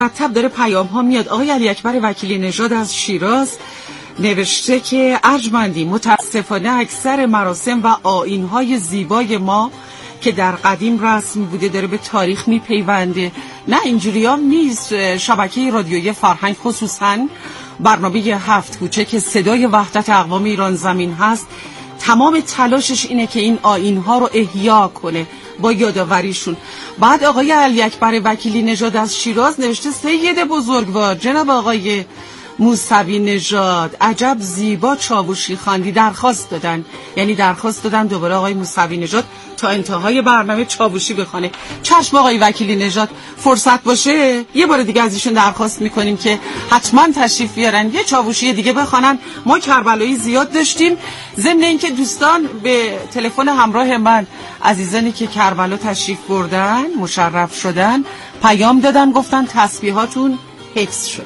مرتب داره پیام ها میاد. آقای علی اکبر وکیلی نژاد از شیراز نوشته که ارجمندی، متاسفانه اکثر مراسم و آیین‌های زیبای ما که در قدیم رسم بوده داره به تاریخ میپیونده. نه اینجوری هم نیست. شبکه رادیویی فرهنگ خصوصاً برنامه 7 کوچه که صدای وحدت اقوام ایران زمین هست تمام تلاشش اینه که این آیین‌ها رو احیا کنه با یادآوریشون. بعد آقای علی اکبر وکیلی نژاد از شیراز نوشته سید بزرگوار جناب آقای موسوی نژاد عجب زیبا چاوشی خواندی. درخواست دادن دوباره آقای موسوی نژاد تا انتهای برنامه چاوشی بخونه. چشم آقای وکیلی نژاد، فرصت باشه یه بار دیگه از ایشون درخواست میکنیم که حتما تشریف بیارن یه چاوشی دیگه بخونن. ما کربلایی زیاد داشتیم. ضمن اینکه دوستان به تلفن همراه من عزیزانی که کربلا تشریف بردن مشرف شدن پیام دادن، گفتن تسبیحاتون حفظ شده.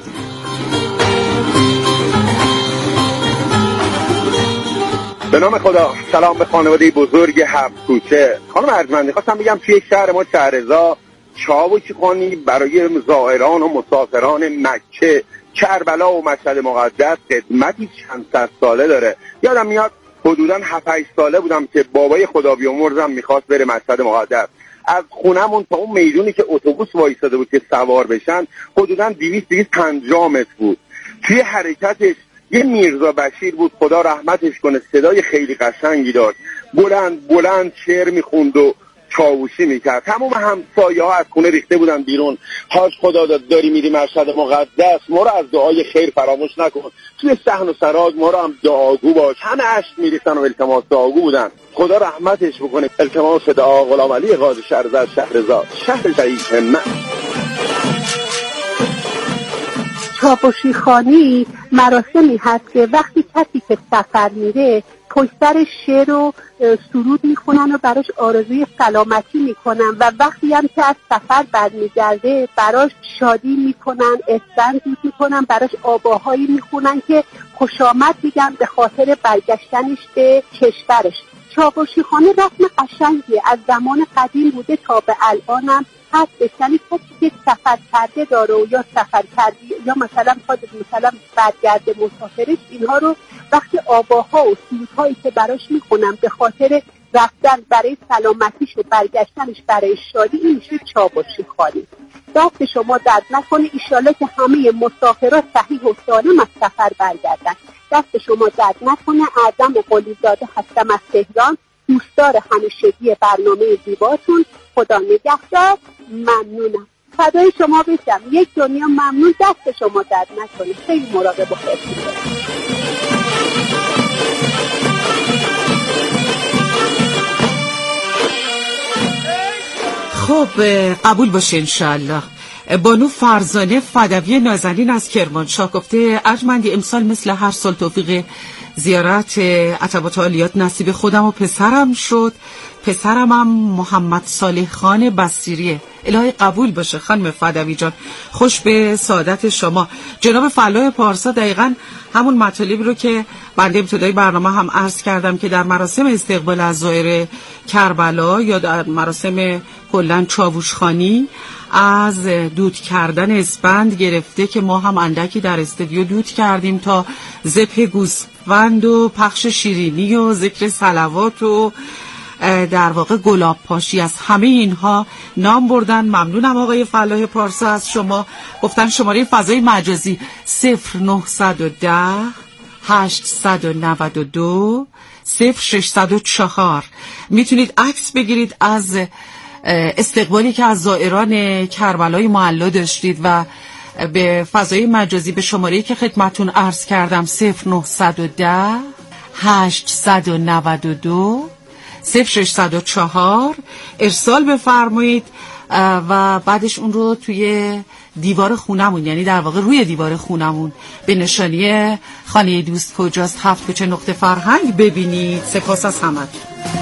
به نام خدا. سلام به خانواده بزرگ 7 کوچه. خانم ارجمندی، خواستم بگم توی شهر ما شهرضا چاوشی خوانی برای زائران و مسافران مکه، کربلا و مشهد مقدس خدمتی چند صد ساله داره. یادم میاد حدوداً 7-8 ساله بودم که بابای خدا بیامرزم میخواست بره مشهد مقدس. از خونمون تا اون میدونی که اتوبوس وایساده بود که سوار بشن حدوداً 250 متر بود. توی حرکتش یه میرزا بشیر بود، خدا رحمتش کنه، صدای خیلی قشنگی داشت، بلند بلند شعر میخوند و چاوشی میکرد. تمام همسایه ها از خونه ریخته بودن بیرون. حاج خدا داری میری مشهد مقدس، ما رو از دعای خیر فراموش نکن، توی صحن و سراج ما رو هم دعاگو باش. همه اشک میریختن و التماس دعاگو بودن. خدا رحمتش بکنه. التماس دعا غلام علی قاضی شهرزاد شهرزاد شهر ضعیف همت. چاوشی خوانی مراسمی هست که وقتی کسی که سفر میره پشت سر شعر و سرود میخونن و براش آرزوی سلامتی میکنن و وقتی هم که از سفر برمیگرده براش شادی میکنن، اسفند میکنن، براش آواهایی میخونن که خوش آمد میگن به خاطر برگشتنش به کشورش. چاوشی خوانی رسم قشنگیه، از زمان قدیم بوده تا به الانم هست. یعنی کسی که سفر کرده داره و یا سفر کردی یا مثلا برگرده مسافرش، اینها رو وقتی آواها و سرودهایی که براش میخونن به خاطر رفتن برای سلامتیش و برگشتنش برای شادی، این میشه چاوشی خوانی. دست شما درد نکنه، ایشالا که همه مسافرها صحیح و سالم از سفر برگردن. دست شما درد نکنه. اعظم قلیزاده هستم از تهران، دوستدار همیشگی برنامه زیباتون. خدا نگهدار. ممنونم. فدای شما بشم. یک دنیا ممنون. دست شما درد نکنه. خیلی مراقب و خیلی. خب قبول باشه انشالله. بانو فرزانه فدوی نازنین از کرمانشاه گفته ارجمندی امسال مثل هر سال توفیق زیارت عتبات عالیات نصیب خودم و پسرم شد. پسرم هم محمد صالح خان بصیریه. الهی قبول باشه خانم فدوی جان. خوش به سعادت شما. جناب فلاح پارسا دقیقاً همون مطالبی رو که بنده ابتدای برنامه هم عرض کردم که در مراسم استقبال از زائر کربلا یا در مراسم کلاً چاوشخوانی از دود کردن اسفند گرفته که ما هم اندکی در استودیو دود کردیم تا ذبح گوسفند و پخش شیرینی و ذکر صلوات و در واقع گلاب پاشی، از همه اینها نام بردن. ممنونم آقای فلاح پارسا از شما. گفتن شماره فضای مجازی 0910 892 0604. میتونید عکس بگیرید از استقبالی که از زائران کربلای معلا داشتید و به فضای مجازی به شماره‌ای که خدمتون عرض کردم 0910 892 0604 ارسال بفرمایید و بعدش اون رو توی دیوار خونمون، یعنی در واقع روی دیوار خونمون به نشانی خانه دوست کجاست 7 کوچه نقطه فرهنگ ببینید. سپاس از همتون.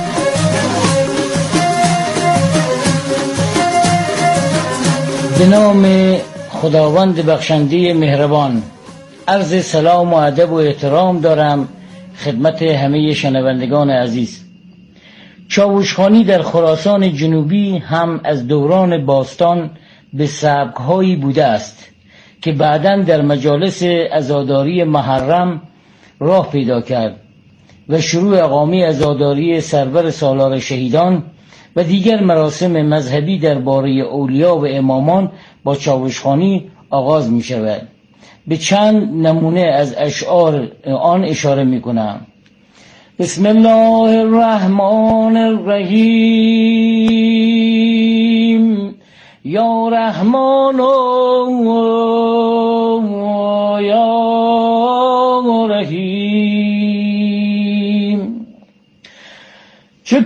به نام خداوند بخشنده مهربان عرض سلام و ادب و احترام دارم خدمت همه شنوندگان عزیز. چاوشخوانی در خراسان جنوبی هم از دوران باستان به سبک‌هایی بوده است که بعداً در مجالس عزاداری محرم راه پیدا کرد و شروع اقامه عزاداری سرور سالار شهیدان و دیگر مراسم مذهبی درباره اولیا و امامان با چاوشخوانی آغاز می شود. به چند نمونه از اشعار آن اشاره می کنم. بسم الله الرحمن الرحیم یا رحمان یا رحیم. چو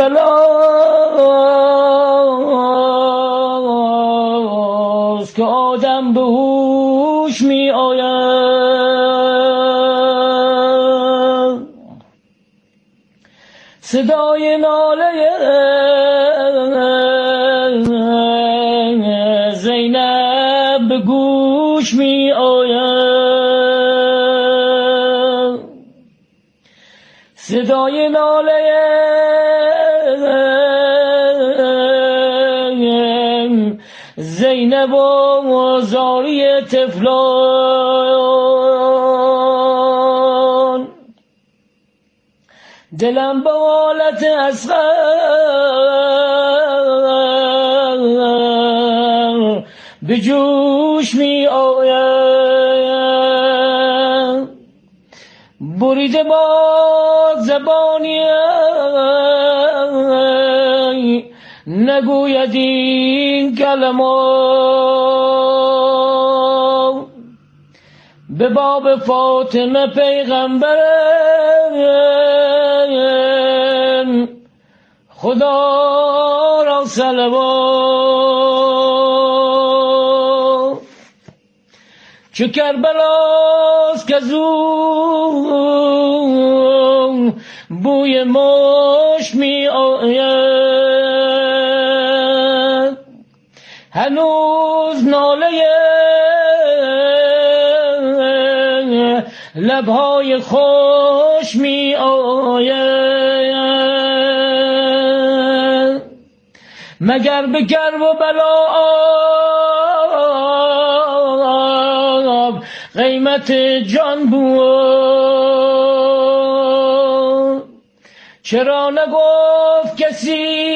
کربلاست که آدم به هوش می آید، صدای ناله زینب به گوش می آید، صدای ناله زینب و زاری طفلان. دلم به حالت اصغر به جوش می آید، بریده با زبانی نگوید این کلمات، به باب فاطمه پیغمبر خدا را صلوات. چو کربلاست که زو بوی مشک می آید، هنوز ناله لبهای خوش می آید، مگر به کرب و بلا قیمت جان بود. چرا نگفت کسی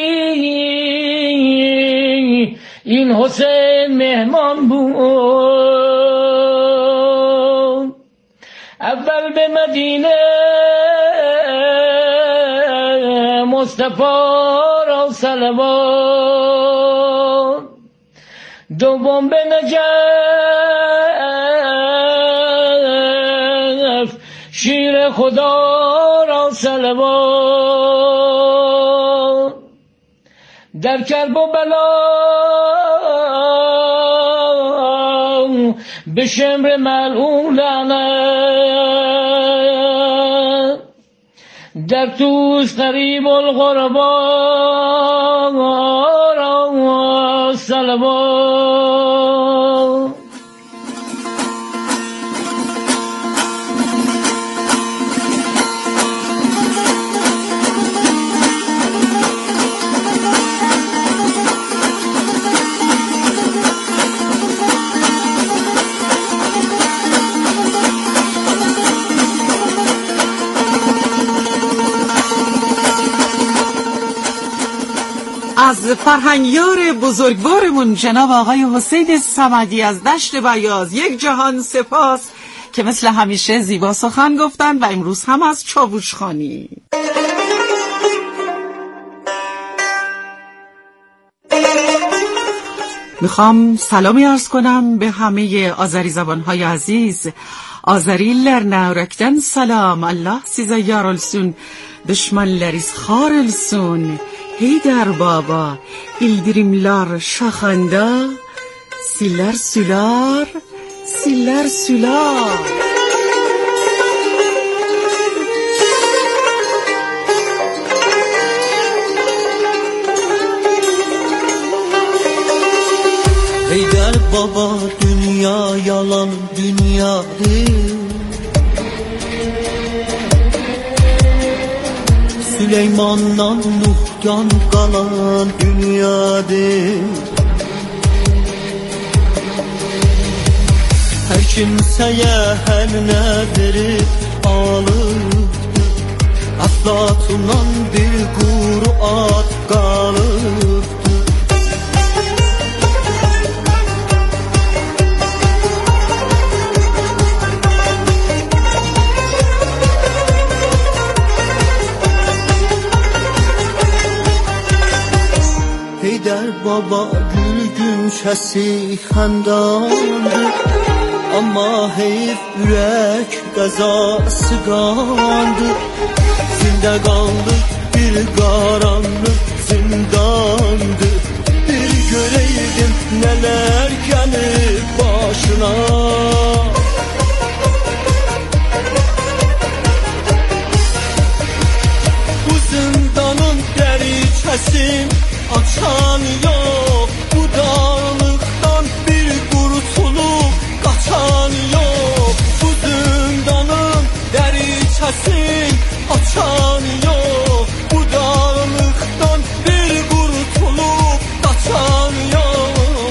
این حسین مهمان بود؟ اول به مدینه مصطفی را صلوات، دوم به نجف شیر خدا را صلوات، در کرب و بلا به شمر ملعون لعنت، در توس قریب الغربا را صلوات. از فرهنگیار بزرگوارمون جناب آقای حسین صمدی از دشت بیاض یک جهان سپاس که مثل همیشه زیبا سخن گفتن و امروز هم از چاوشخوانی. میخوام سلامی عرض کنم به همه آذری زبانهای عزیز. Azerilerine yürekten selam. Allah size yar olsun. Düşmanlarız xar olsun. Heydar baba, bildirimler şaxanda. Siller sülar, siller sülar. Heydar baba, dünya yalan dünyadır. Süleyman'dan Nuh'tan kalan dünyadır. Hər kimsəyə həlinə verib alıbdı. Əflatundan bir quru at qalıbdı. Heydər baba gül şəsi xəndandı. Amma heyf ürək qəzası qandı. Zində qaldı bir qaranlıq zindandı. Bir görəydim nələr gəlib başına. Bu zindanın dəriçəsin açan yok, bu dağlıktan bir kurtulup kaçan yok. Bu zindanın deriçesin açan yok, bu dağlıktan bir kurtulup kaçan yok.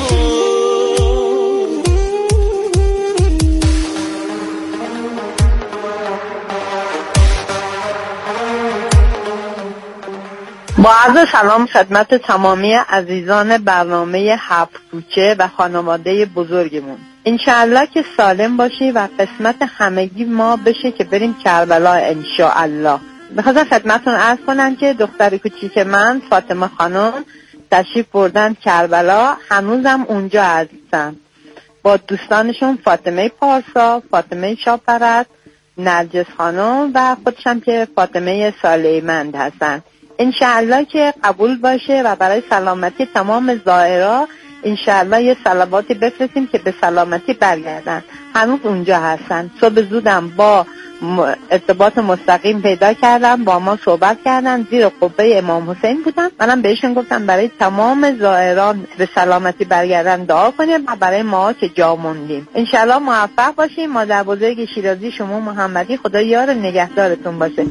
با عرض سلام خدمت تمامی عزیزان برنامه هفت کوچه و خانواده بزرگمون. انشاءالله که سالم باشی و قسمت همگی ما بشه که بریم کربلا انشاءالله. بخواستم خدمتون عرض کنم که دختر کوچیک من فاطمه خانم تشریف بردن کربلا، هنوزم اونجا هستن با دوستانشون فاطمه پارسا، فاطمه شاپرت، نرجس خانم و خودشم که فاطمه سالیمند هستن. انشاءالله که قبول باشه و برای سلامتی تمام زائرها انشاءالله یه صلواتی بفرستیم که به سلامتی برگردن. هنوز اونجا هستن. صبح زودم با ارتباط مستقیم پیدا کردم، با ما صحبت کردن، زیر قبه امام حسین بودن. منم بهشون گفتم برای تمام زائران به سلامتی برگردن دعا کنیم و برای ما که جا موندیم انشاءالله موفق باشیم. مادر بزرگ شیرازی شما محمدی خدا یار نگهدارتون باشه.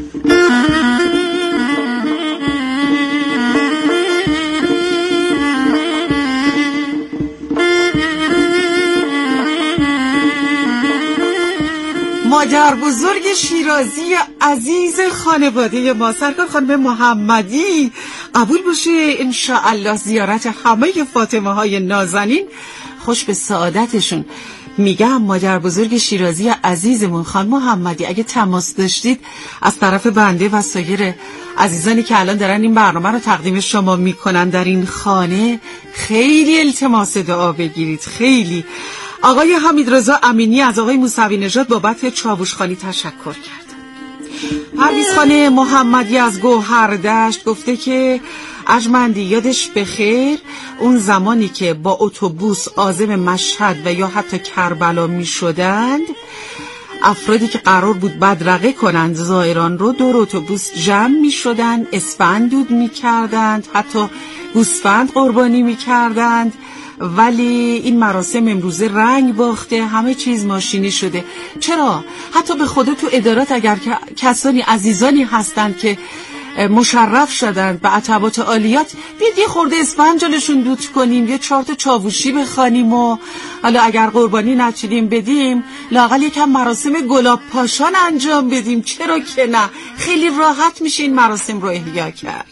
مادر بزرگ شیرازی عزیز خانواده ما سرکار خانم محمدی قبول باشه انشاءالله. زیارت همه فاطمه های نازنین خوش به سعادتشون. میگم مادر بزرگ شیرازی عزیزمون خانم محمدی اگه تماس داشتید از طرف بنده و سایر عزیزانی که الان دارن این برنامه رو تقدیم شما میکنن در این خانه خیلی التماس دعا بگیرید. خیلی آقای حمیدرضا امینی از آقای موسوی نژاد بابت چاوشخانی تشکر کرد. پرویز خانه محمدی از گوهردشت گفته که ارجمندی یادش بخیر اون زمانی که با اتوبوس عازم مشهد و یا حتی کربلا می شدند، افرادی که قرار بود بدرقه کنند زائران رو دور اتوبوس جمع می شدند، اسفند دود می کردند، حتی گوسفند قربانی می کردند. ولی این مراسم امروزه رنگ باخته، همه چیز ماشینی شده. چرا؟ حتی به خدا تو ادارات اگر کسانی عزیزانی هستند که مشرف شدند به عتبات عالیات، بیاد یه خورده اسفند جلوشون دود کنیم، یه 4 تا چاووشی بخوانیم و حالا اگر قربانی نچیدیم بدیم لااقل یکم مراسم گلاب پاشان انجام بدیم. چرا که نه؟ خیلی راحت میشه این مراسم رو احیا کرد.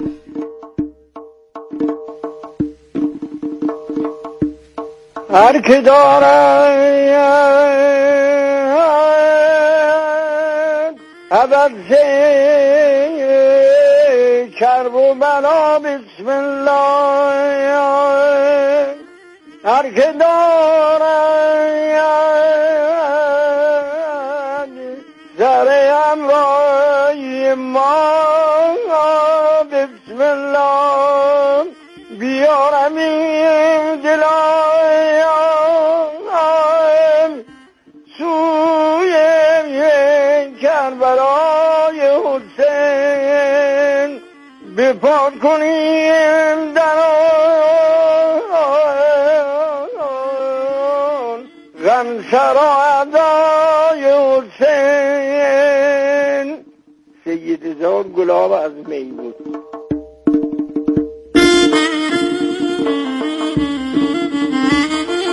هر که دارد عبد کرب و بلا بسم الله، هر که دارد زر امرای ما بسم الله، بیارمیم دلایم سوی کربلای حسین، بپاک کنیم در آن غم سرا ادای حسین. سید زاد گلاب از می بود.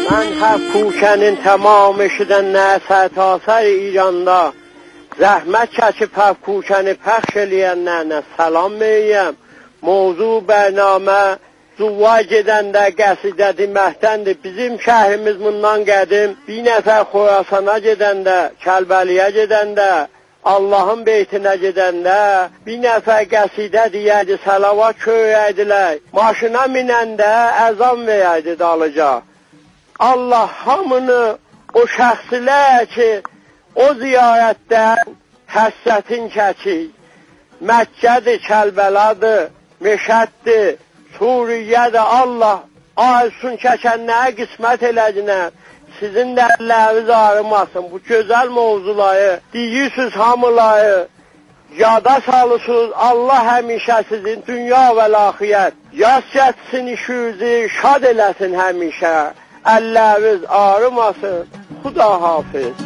من هر کوچنین تمام شدن نه سرتاسر ایراندا زحمت چه پف کوچن پخش لیان نه سلام میم موضوع برنامه زواج edəndə, qəsidədi, məhdəndi. Bizim şəhrimiz bundan qədim bir nəfər Xorasana gedəndə, Kəlbəliyə gedəndə, Allahın beytinə gedəndə bir nəfər qəsidə deyərdi, salavat köydilər. Maşına minəndə əzan verərdi dalıca. Allah hamını o şəxsilər ki, o ziyarətdən həssətin çəkir. Məkkədir, Kəlbəladır, Meşəddir, Suriye'de Allah arzusun çəkənlərə qismət elədinə sizin də əlləriniz ağrımasın. Bu gözəl mövzuları deyirsiniz hamıları yada salısınız. Allah həmişə sizin dünya və axirət yas getsin işinizi şad eləsin həmişə. Əlləriniz ağrımasın. Xuda hafiz.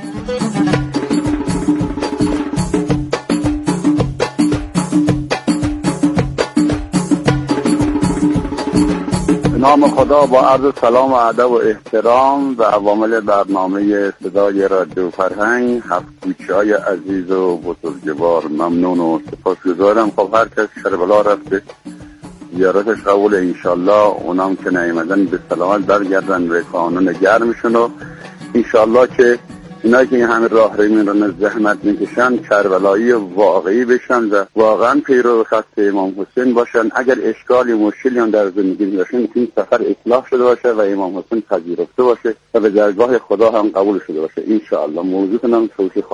نام خدا با عرض سلام و ادب و احترام و عوامل برنامه صدای رادیو فرهنگ هفت‌کوچه‌های عزیز و بزرگوار ممنون و سپاسگزارم. خب هر کس کربلا رفته زیارتش قبول انشالله، اونام که نیامدن به سلامت برگردن به کانون گرمشون و انشالله که اینا که این همه راه روی میرن زحمت میکشن کربلایی واقعی بشن و واقعا پیرو خط امام حسین باشن. اگر اشکالی مشکلی هم در زندگی داشتن این سفر اصلاح شده باشه و امام حسین پذیرفته باشه و به درگاه خدا هم قبول شده باشه انشاءالله. موضوع کنم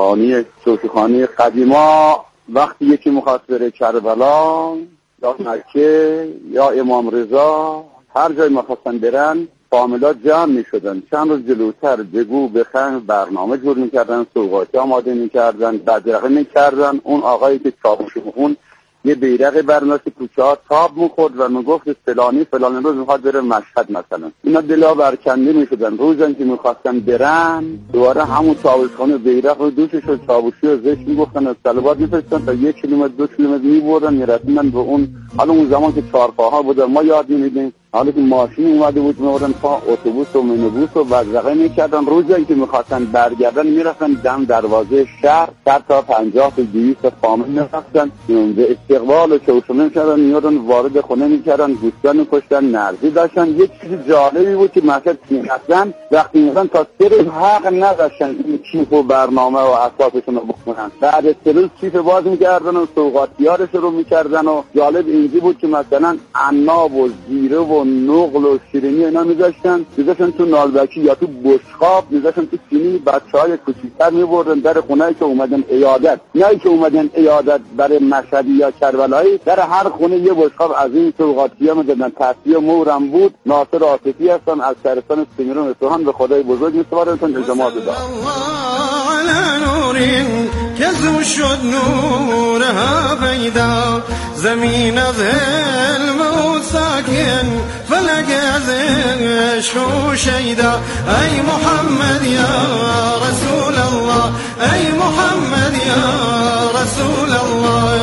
صوفیخانه قدیما وقتی یکی میخواست بره کربلا یا مکه یا امام رضا هر جای میخواستن برن فامیلا جمع می شدن، چند روز جلوتر بگو بخند برنامه جور می کردن، سوغاتی آماده می کردن، بدرقه می کردن. اون آقایی که چاپوش اون یه بیرق برناس کوچه ها تاب می خورد و می گفت فلانی روز میخواد بره مشهد مثلا. اینا دلا برکنده می شدن. روزن که میخواستن برن دوباره همون چاوشخانه بیرق رو دوشش و چاوشی و زشت می گفتن و صلوات می فرستن تا 1 کیلومتر 2 کیلومتر می بردن میرسیدن به اون. حالا اون زمان که چهارپاها بودن ما یاد نمیدیم، حالا که ماشین اومده بود می‌بردن پا اتوبوس و مینیبوس و بدرقه می‌کردن. روزی که می‌خواستن برگردن میرفتن دم دروازه شهر 100 تا 50 تا 200 تا فامیل می‌رفتن به استقبال و چوشونه می‌کردن، میادن وارد خونه می‌کردن، گوسفند می‌کشتن، نرزی داشتن. یه چیز جالبی بود که مثلا می‌خواستن وقتی می‌رفتن تا 3 روز حق نداشتن این کیف و برنامه و اساسشون رو بخونن. بعد 3 روز کیف باز می‌کردن و سوغاتی‌ها رو شروع می‌کردن و جالب اینجوری بود که مثلا عناب و زیره و نقل و شیرینی اینا میذاشتن تو نالبکی یا تو بشقاب میذاشتن تو سینی. بچهای کوچیک‌تر میبردن در خونه‌ای که اومدن عیادت، نه که اومدن عیادت برای مشهدی یا کربلایی، در هر خونه یه بشقاب از این سوغاتی‌ها میدادن. تصفیه مورم بود. ناصر عاطفی هستن از شهرستان سمیرون اصفهان. به خدای بزرگ میسپارمتون. التماس دارم کزو شد نورها پیدا زمین از علم و ساکن فلک از عشق و شیدا. ای محمد یا رسول الله، ای محمد یا رسول الله.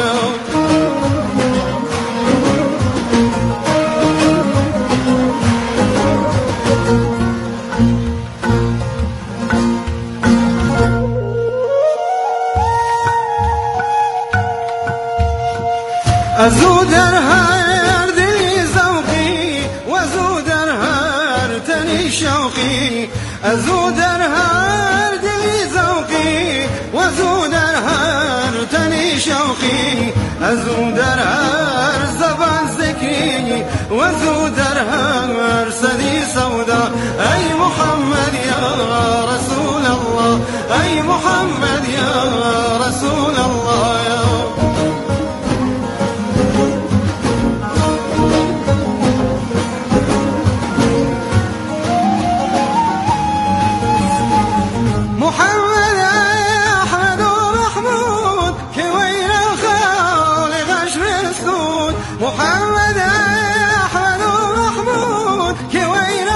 ازو در هر دلی ذوقی و ازو در هر تنی شوقی، ازو در هر دلی ذوقی و ازو در هر تنی شوقی، ازو در هر زبان ذکری و ازو در هر سدی سودا. ای محمد یا رسول الله، ای محمد یا رسول الله. محمد احمد و محمود که ویر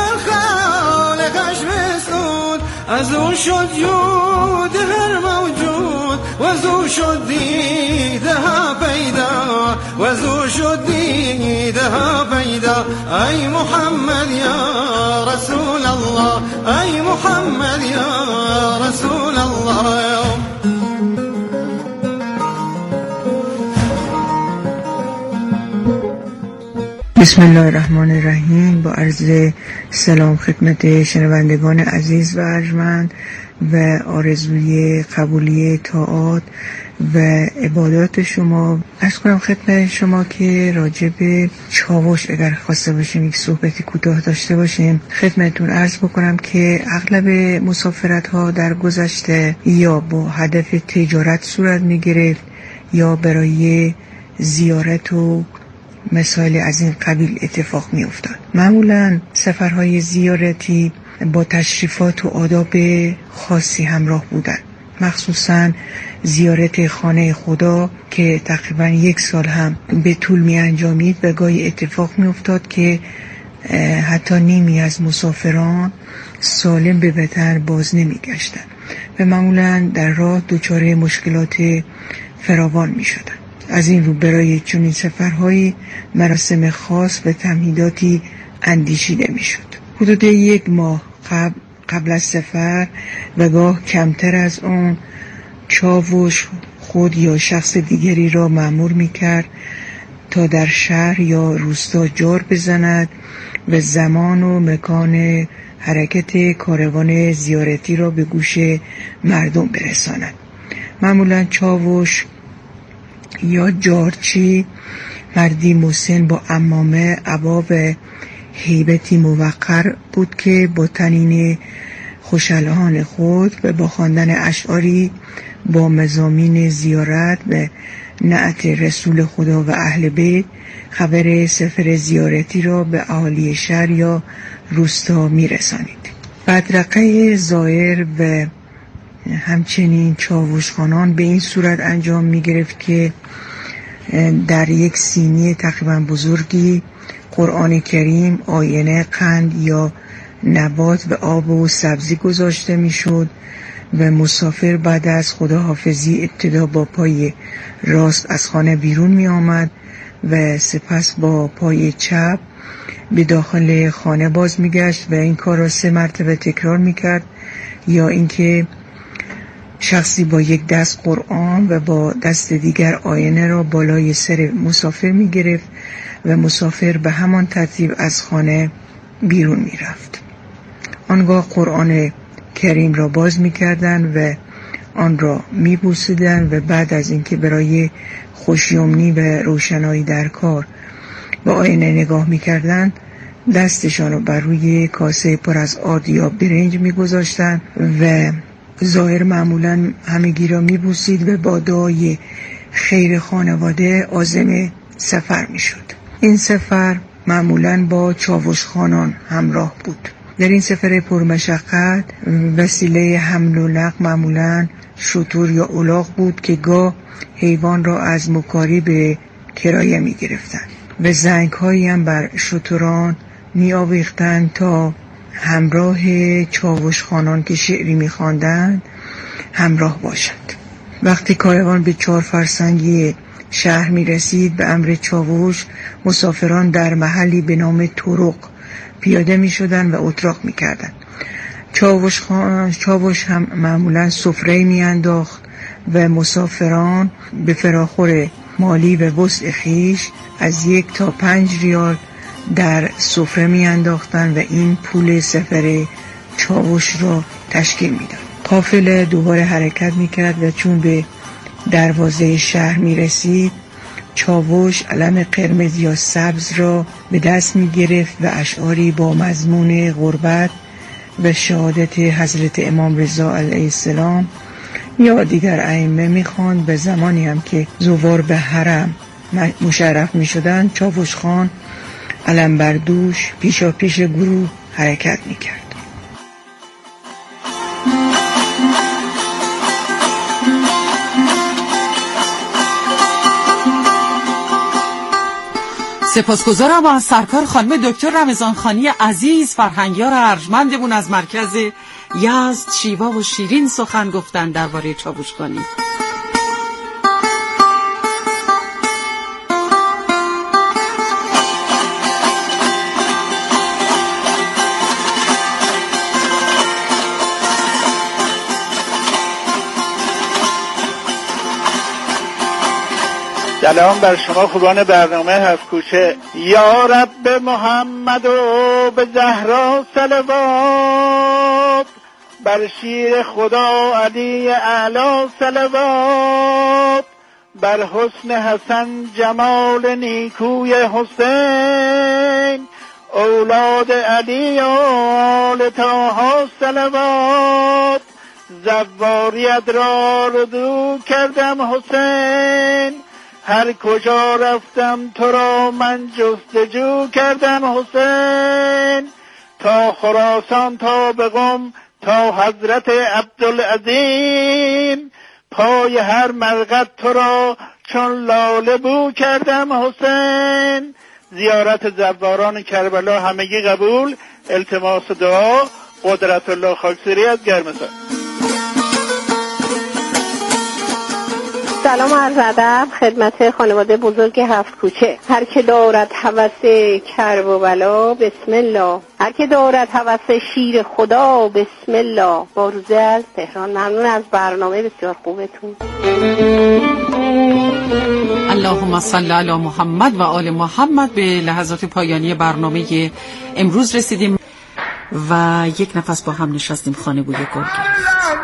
الخالق اش مسعود ازو شد جود هر موجود وزو شد دیدها پیدا وزو شد دیدها پیدا ای محمد یا رسول الله ای محمد یا رسول الله. بسم الله الرحمن الرحیم. با عرض سلام خدمت شنوندگان عزیز و ارجمند و آرزوی قبولی طاعات و عبادات شما. عرض کنم خدمت شما که راجع به چاوش اگر خواسته باشیم یک صحبتی کوتاه داشته باشیم، خدمتون عرض بکنم که اغلب مسافرت ها در گذشته یا با هدف تجارت صورت می گرفت یا برای زیارت و مسائل از این قبیل اتفاق می افتاد. معمولا سفرهای زیارتی با تشریفات و آداب خاصی همراه بودند، مخصوصا زیارت خانه خدا که تقریبا 1 سال هم به طول می انجامید و گاهی اتفاق می افتاد که حتی نیمی از مسافران سالم به وطن باز نمی گشتند و معمولا در راه دچار مشکلات فراوان می شدند. از این رو برای چنین سفرهایی مراسم خاص و تمهیداتی اندیشیده می شد. حدود 1 ماه قبل از سفر و گاه کمتر از آن چاوش خود یا شخص دیگری را مأمور می کرد تا در شهر یا روستا جار بزند و زمان و مکان حرکت کاروان زیارتی را به گوش مردم برساند. معمولا چاوش یا جارچی مردی مسن با عمامه، عبا و هیبتی موقر بود که با طنین خوشالهان خود و با خواندن اشعاری با مضامین زیارت و نعت رسول خدا و اهل بیت خبر سفر زیارتی را به اهالی شهر یا روستا می رسانید. بدرقه زائر و همچنین چاوشخانان به این صورت انجام می گرفت که در یک سینی تقریبا بزرگی قرآن کریم، آینه، قند یا نبات و آب و سبزی گذاشته می شد و مسافر بعد از خداحافظی ابتدا با پای راست از خانه بیرون می آمد و سپس با پای چپ به داخل خانه باز می گشت و این کار را 3 مرتبه تکرار می کرد، یا اینکه شخصی با یک دست قرآن و با دست دیگر آینه را بالای سر مسافر می گرفت و مسافر به همان ترتیب از خانه بیرون می رفت. آنگاه قرآن کریم را باز می کردن و آن را می بوسیدن و بعد از اینکه برای خوشیومنی و روشنایی در کار با آینه نگاه می کردن، دستشان را بر روی کاسه پر از آرد یا برنج می گذاشتن و ظاهر معمولا همگی را می بوسید و با دعای خیر خانواده عازم سفر می شد. این سفر معمولا با چاوشخانان همراه بود. در این سفر پرمشقت وسیله حمل و نقل معمولا شتر یا الاغ بود که گاه حیوان را از مکاری به کرایه می گرفتند و زنگ هایی هم بر شتران می آویختند تا همراه چاوشخانان که شعری می خواندند همراه باشند. وقتی کاروان به 4 فرسنگی شهر می رسید، به امر چاوش مسافران در محلی به نام طرق پیاده می شدن و اتراق می کردن. چاوش هم معمولا سفره می انداخت و مسافران به فراخور مالی و وسع خیش از 1 تا 5 ریال در سفره می انداختن و این پول سفر چاوش را تشکیل می داد. قافله دوباره حرکت می کرد و چون به دروازه شهر می رسید، چاوش علم قرمز یا سبز را به دست می گرفت و اشعاری با مضمون غربت و شهادت حضرت امام رضا علیه السلام یا دیگر ائمه می خواند. به زمانی هم که زوار به حرم مشرف می شدند، چاوش خان علم بردوش پیشا پیش گروه حرکت می کرد. سپاسگزارم از سرکار خانم دکتر رمضانخانی عزیز، فرهنگیار ارجمندمون از مرکز یزد، شیوا و شیرین سخن گفتن درباره چاوشخانی. سلام بر شما خوبان برنامه هفت کوچه. یا رب محمد و به زهرا صلوات، بر شیر خدا علی اعلی صلوات، بر حسن حسن جمال نیکوی حسین، اولاد علی آل طه صلوات. زواریت را رجوع کردم حسین، هر کجا رفتم تو را من جستجو کردم حسین. تا خراسان تا به قم تا حضرت عبدالعظیم، پای هر مرقد تو را چون لاله بو کردم حسین. زیارت زواران کربلا همگی قبول. التماس دعا قدرت الله خاکسری از گرمسار. سلام و عرض ادب خدمت خانواده بزرگ هفت کوچه. هر که دارد هوس کرب و بلا بسم الله، هر که دارد هوس شیر خدا بسم الله. با روزه از تهران. ممنون از برنامه بسیار خوبتون. اللهم صل علی محمد و آل محمد. به لحظات پایانی برنامه امروز رسیدیم و یک نفس با هم نشستیم خانه بوی گل گرفت.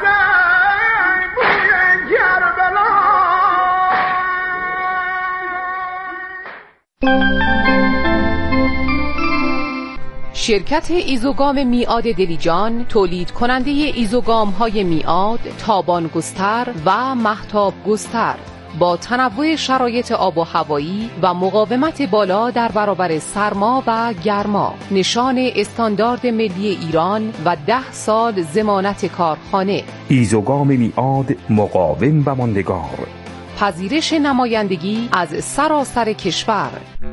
شرکت ایزوگام میعاد دلیجان، تولید کننده ایزوگام های میعاد، تابان گستر و مهتاب گستر، با تنوع شرایط آب و هوایی و مقاومت بالا در برابر سرما و گرما، نشان استاندارد ملی ایران و 10 سال ضمانت کارخانه. ایزوگام میعاد، مقاوم و ماندگار. پذیرش نمایندگی از سراسر کشور.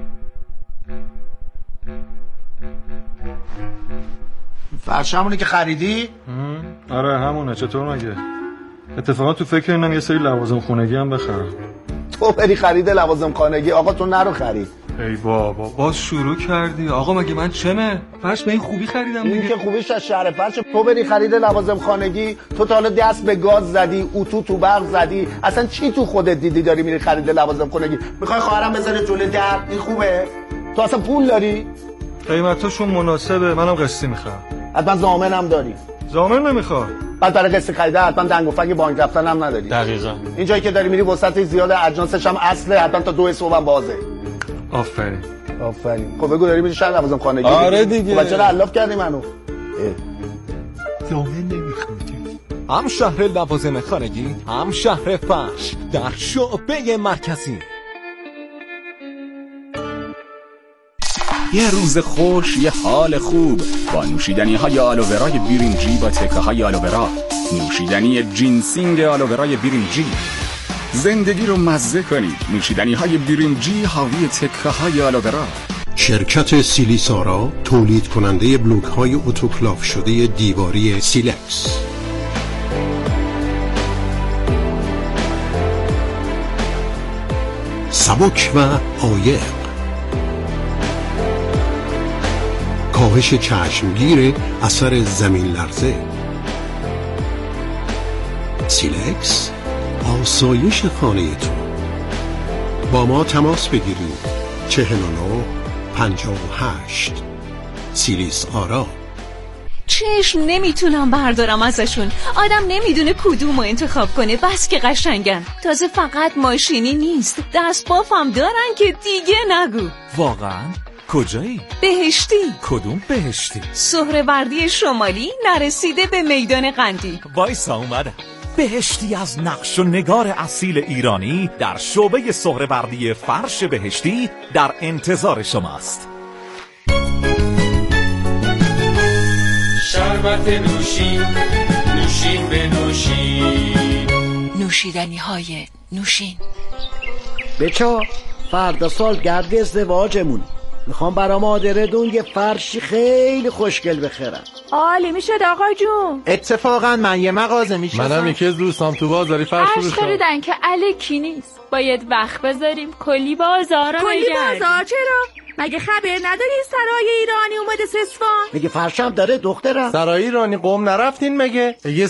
فرش همونی که خریدی؟ آره همونه. چطور مگه؟ اتفاقا تو فکر اینم یه سری لوازم خونگی هم بخرم. تو بری خرید لوازم خانگی؟ آقا تو نرو خرید. ای بابا باز شروع کردی. آقا مگه من چمه؟ فرش به این خوبی خریدم دیگه. این که خوبیش از شهر فرش. تو بری خرید لوازم خانگی، تو تا حالا دست به گاز زدی، اتو تو برق زدی، اصلا چی تو خودت دیدی داری میری خرید لوازم خانگی؟ میخوای خواهرم بذاره جلوی در؟ این خوبه؟ تو اصلا پول داری؟ قیمتاشون مناسبه، منم قسطی میخوام. حتما ضامنم داری؟ ضامن نمیخوام. بعد برای قسط خریده حتما دنگ و فنگ بانک رفتن هم نداری. دقیقاً. این جایی که داری میری وسطش زیاده، اجناسش هم اصله، حتما تا 2 صبح هم بازه. آفرین. خب بگو داری میری شهر لوازم خانگی؟ آره دیگه. خب چرا علاف کردی منو؟ ضامن نمیخوام. هم شهر لوازم خانگی، هم شهر فرش، در شعبه مرکزی. یه روز خوش، یه حال خوب با نوشیدنی های آلوورای برنجی با تکه های آلوورا. نوشیدنی جینسینگ آلوورای برنجی. زندگی رو مزه کنید. نوشیدنی های برنجی حاوی تکه های آلوورا. شرکت سیلیسارا، تولید کننده بلوک های اتوکلاف شده دیواری سیلکس. سبک و عایق. کاهش چشمگیر اثر زمین لرزه. سیلکس، آسایش خانه تو. با ما تماس بگیرید. 49 58. سیلیس آرا. چشم نمیتونم بردارم ازشون. آدم نمیدونه کدومو انتخاب کنه، بس که قشنگن. تازه فقط ماشینی نیست، دست بافم دارن که دیگه نگو. واقعا؟ کجایی؟ بهشتی. کدوم بهشتی؟ سهروردی شمالی نرسیده به میدان قندی. وایسا اومدم. بهشتی از نقش و نگار اصیل ایرانی در شعبه سهروردی فرش بهشتی در انتظار شماست. شربت نوشین، نوشین به نوشین، نوشیدنی های نوشین. بچه فردا سال گرد ازدواجمون، میخوام برا مادرتون یه فرشی خیلی خوشگل بخرم. عالی میشد آقا جون. اتفاقا من یه مغازه میشناسم. منم یکی از دوستام تو بازاری فرش فروشه. خریدن که الکی نیست، باید وقت بذاریم کلی بازارا بگردیم. کلی بازار چرا؟ مگه خبر نداری سرای ایرانی اومده سسفان؟ میگه فرشم داره دخترم. سرای ایرانی قم نرفتین مگه؟ یه